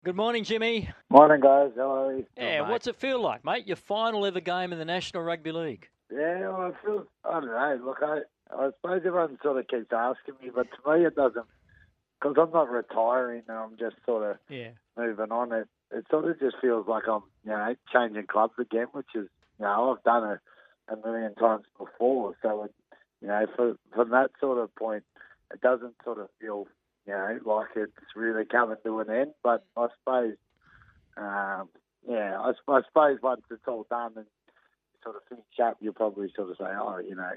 Good morning, Jimmy. Morning, guys. How are you? Good, Yeah, mate. what's it feel like, mate? Your final ever game in the National Rugby League. Yeah, well, I don't know. Look, I suppose everyone sort of keeps asking me, but to me it doesn't, because I'm not retiring and I'm just sort of Yeah. moving on. It sort of just feels like I'm, changing clubs again, which is, I've done it a million times before. So, from that sort of point, it doesn't sort of feel, like it's really coming to an end. But I suppose, I suppose once it's all done and sort of finish up, you'll probably sort of say, oh,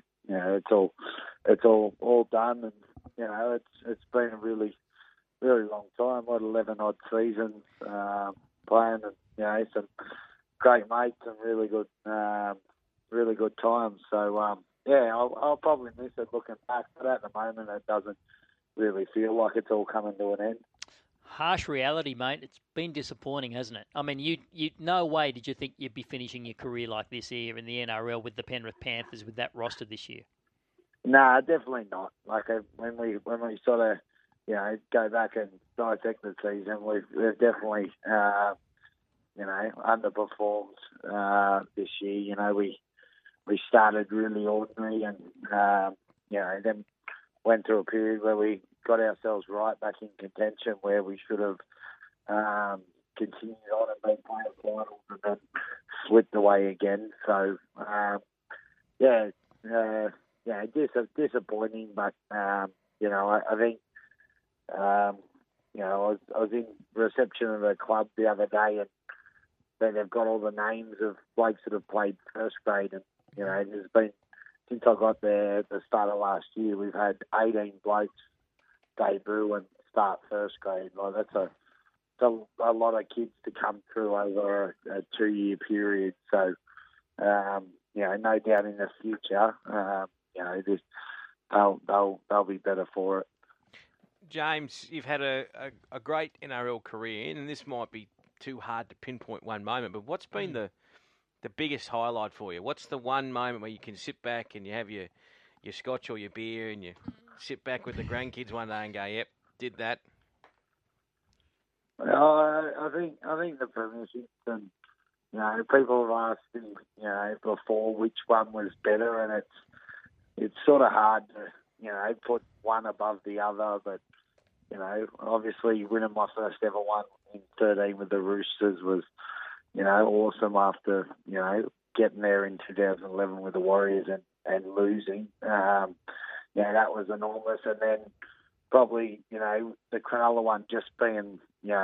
it's all done, and it's been a really really long time. What 11 odd seasons playing, and some great mates and really good times. So I'll probably miss it looking back, but at the moment it doesn't really feel like it's all coming to an end. Harsh reality, mate. It's been disappointing, hasn't it? I mean, you no way did you think you'd be finishing your career like this here in the NRL with the Penrith Panthers with that roster this year. Nah, definitely not. Like when we sort of go back and dissect the season, we've definitely underperformed this year. We started really ordinary, and then went through a period where we got ourselves right back in contention, where we should have continued on and been playing finals, and then slipped away again. So disappointing, but I think I was in reception of the club the other day, and they've got all the names of blokes that have played first grade, and there's been, since I got there at the start of last year, we've had 18 blokes debut and start first grade. Like that's a lot of kids to come through over a 2-year period. So no doubt in the future, this, they'll be better for it. James, you've had a great NRL career, and this might be too hard to pinpoint one moment, but what's been the biggest highlight for you? What's the one moment where you can sit back and you have your scotch or your beer and you sit back with the grandkids one day and go, yep, did that? I think the premiership, and people have asked me, before which one was better, and it's sort of hard to put one above the other, but obviously winning my first ever one in 13 with the Roosters was awesome after getting there in 2011 with the Warriors and losing. That was enormous, and then probably the Cronulla one just being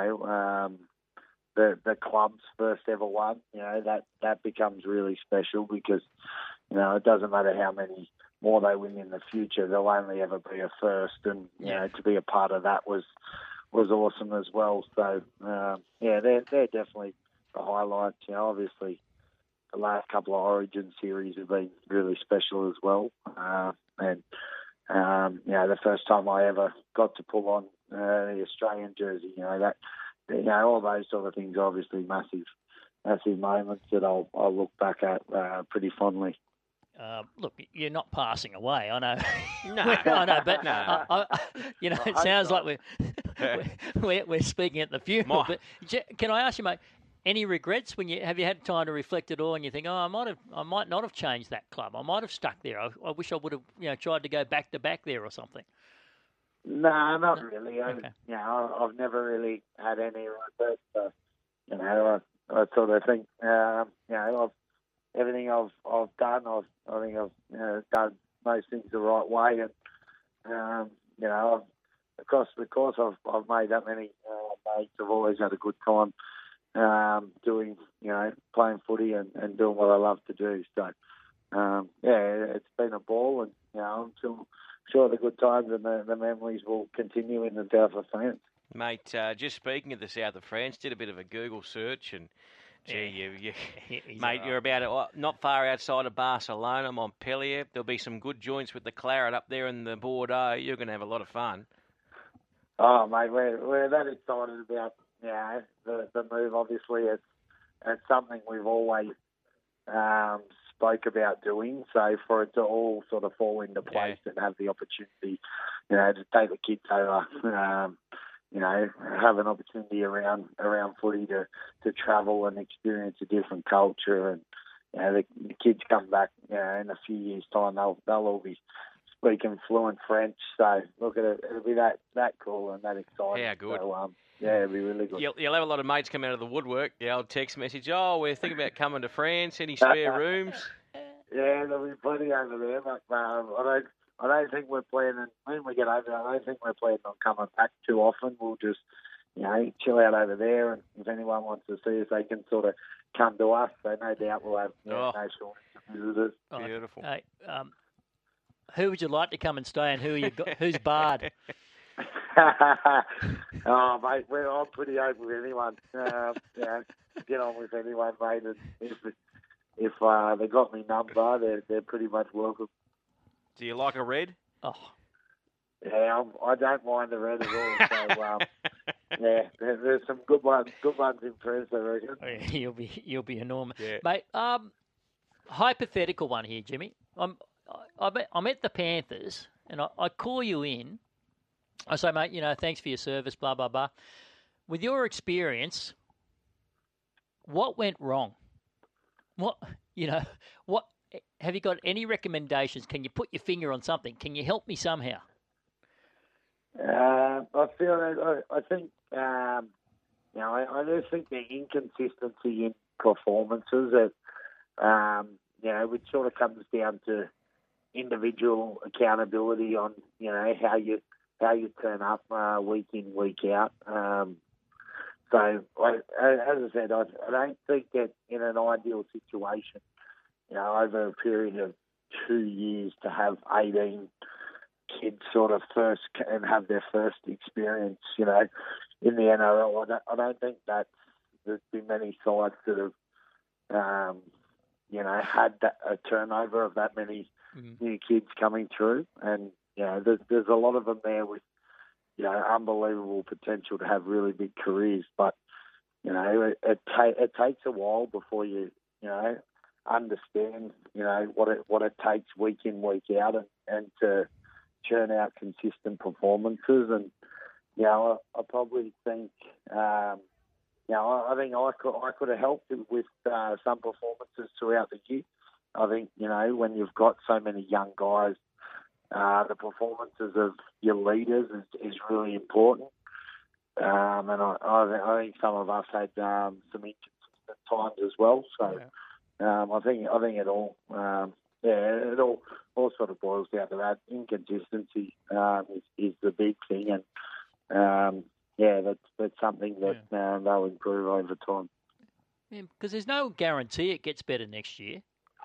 the club's first ever one. That becomes really special, because it doesn't matter how many more they win in the future, they'll only ever be a first, and to be a part of that was awesome as well. So they're definitely the highlights. Obviously the last couple of Origin series have been really special as well, and the first time I ever got to pull on the Australian jersey, all those sort of things, obviously massive moments that I'll look back at pretty fondly. Look, you're not passing away. I know. No, I know, but no. it sounds like we're speaking at the funeral. But can I ask you, mate, any regrets when have you had time to reflect at all, and you think, oh, I might not have changed that club. I might have stuck there. I wish I would have, tried to go back to back there or something. No, not really. Okay. I've never really had any regrets. I sort of think, everything I've done, I think I've done most things the right way, and across the course I've made that many mates. I've always had a good time doing, playing footy and doing what I love to do. So it's been a ball, and I'm sure the good times and the memories will continue in the south of France. Mate, just speaking of the south of France, did a bit of a Google search, and gee, mate, you're about not far outside of Barcelona, Montpellier. There'll be some good joints with the claret up there in the Bordeaux. You're going to have a lot of fun. Oh, mate, we're that excited about the move. Obviously, it's something we've always spoke about doing. So for it to all sort of fall into place and have the opportunity, to take the kids over, have an opportunity around footy to travel and experience a different culture. And the kids come back in a few years' time, they'll all be speaking fluent French. So look at it, it'll be that cool and that exciting. How good. So, it'll be really good. You'll have a lot of mates come out of the woodwork. The old text message, we're thinking about coming to France. Any spare rooms? Yeah, there'll be plenty over there. But I don't think we're planning, when we get over there, I don't think we're planning on coming back too often. We'll just, chill out over there. And if anyone wants to see us, they can sort of come to us. So no doubt we'll have no shortage of visitors. Beautiful. Hey, who would you like to come and stay, and who's barred? Mate, I'm pretty open with anyone. Get on with anyone, mate. And if they got me number, they're pretty much welcome. Do you like a red? Oh, yeah, I don't mind the red at all. So there's some good ones in press, I reckon. You'll be enormous, yeah. Mate. Hypothetical one here, Jimmy. I'm at the Panthers, and I call you in. I say, mate, thanks for your service, blah blah blah. With your experience, what went wrong? What have you got any recommendations? Can you put your finger on something? Can you help me somehow? I think I do think the inconsistency in performances which sort of comes down to individual accountability on how you turn up week in, week out. So as I said, I don't think that in an ideal situation, over a period of 2 years to have 18 kids sort of first and have their first experience, in the NRL. I don't think that there's been many sides that have, had a turnover of that many new kids coming through, and there's a lot of them there with unbelievable potential to have really big careers, but it takes a while before you understand what it takes week in, week out, and to churn out consistent performances. And I probably think I think I could have helped with some performances throughout the year. I think when you've got so many young guys, the performances of your leaders is really important. And I think some of us had some inconsistent times as well. So I think it all it all sort of boils down to that. Inconsistency is the big thing, and that's something that they'll improve over time. Yeah, because there's no guarantee it gets better next year.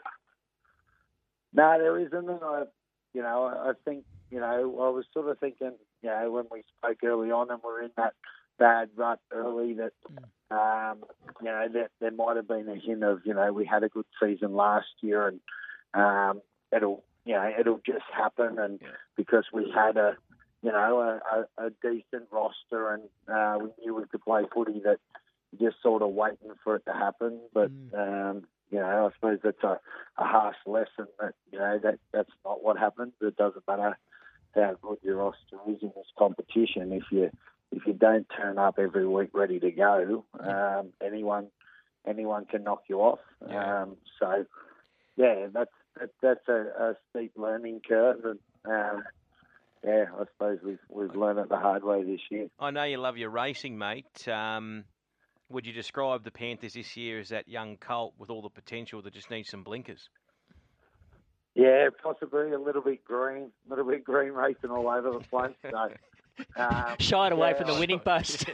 No, there isn't, and I think I was sort of thinking when we spoke early on and we're in that bad rut early that that there might have been a hint of we had a good season last year and it'll just happen, and because we had a decent roster and we knew we could play footy, that just sort of waiting for it to happen. But I suppose that's a harsh lesson that that's not what happens. It doesn't matter how good your roster is in this competition. If you don't turn up every week ready to go, anyone can knock you off. So that's a steep learning curve, and I suppose we've learned it the hard way this year. I know you love your racing, mate. Would you describe the Panthers this year as that young colt with all the potential that just needs some blinkers? Yeah, possibly a little bit green racing all over the place. So, shied away from the winning post.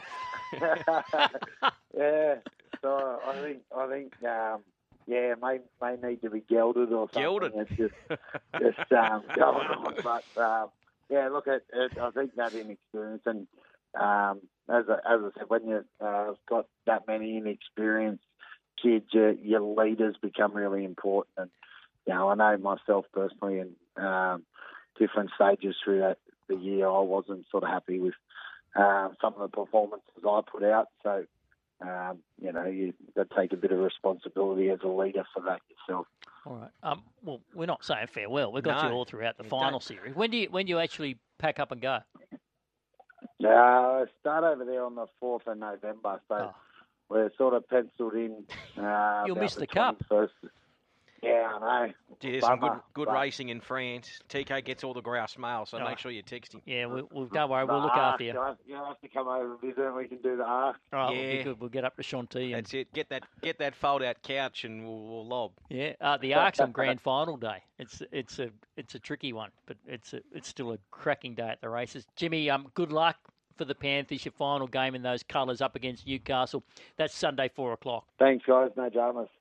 So I think may need to be gelded or something. Gelded. It's just going on. But look, I think that inexperience, and as I said, when you've got that many inexperienced kids, your leaders become really important. And I know myself personally in different stages through the year, I wasn't sort of happy with some of the performances I put out. So, you've got to take a bit of responsibility as a leader for that yourself. All right. Well, we're not saying farewell. We've got you all throughout the final series. When do you actually pack up and go? Yeah, I start over there on the 4th of November, so we're sort of penciled in. You'll miss the 21st. Cup. Yeah, I know. Gee, there's some good racing in France. TK gets all the grouse mail, so make sure you text him. Yeah, don't worry, we'll look after you. You'll have to come over and visit, and we can do the Ark. All right, we'll be good. We'll get up to Chantilly. That's it. Get that fold-out couch, and we'll lob. Yeah, the Ark's on grand final day. It's a tricky one, but it's still a cracking day at the races. Jimmy, good luck for the Panthers. Your final game in those colours up against Newcastle. That's Sunday 4:00. Thanks, guys. No dramas.